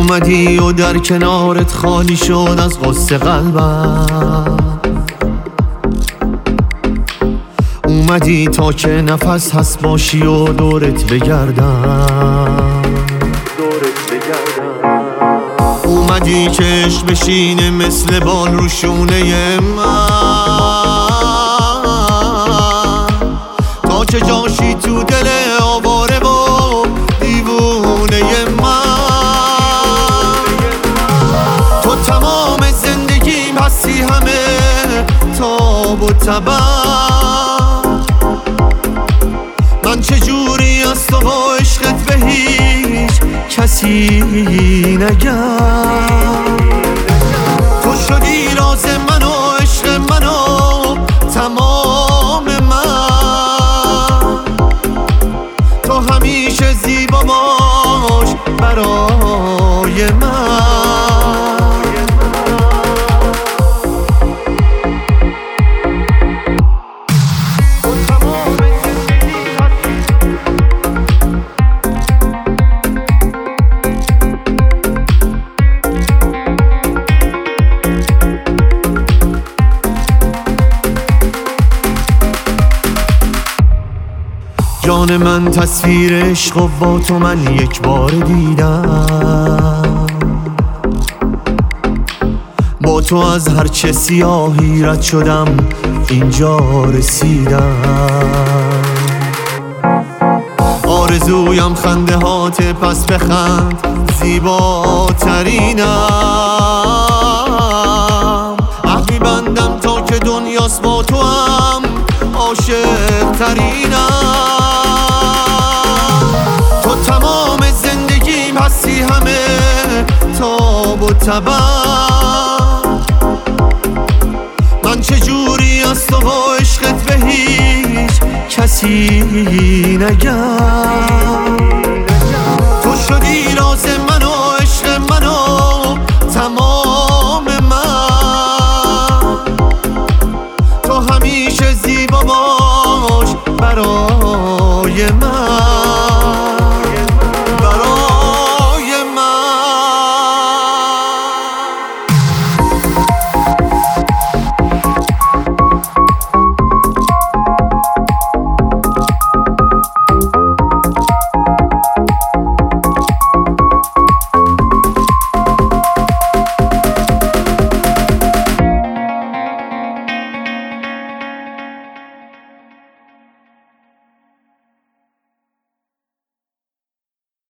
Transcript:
اومدی و در کنارت خالی شد از غصه قلبم. اومدی تا که نفس هست باشی و دورت بگردم. اومدی که عشق بشینه مثل بال رو شونه من، تا که جاشی تو دل آواره و دیوونه من. تو تمام زندگیم هستی، همه تاب و تبم. من چجوری از تو و عشقت به هیچ کسی نگم. تو شدی راز من و عشق من و تمام من. تو همیشه زیبا باش برای من. جان من تصویر عشق و با تو من یک بار دیدم. با تو از هر چه سیاهی رد شدم اینجا رسیدم. آرزویم خنده هات پس بخند زیباترینم. عهد می‌بندم تا که دنیاست با تو هم عاشق ترینم. تو تمام زندگیم هستی، همه تاب و تبم. من چجوری از تو و عشقت به هیچ کسی نگم. تو شدی راز من و عشق من و تمام من. تو همیشه زیبا باش برای من.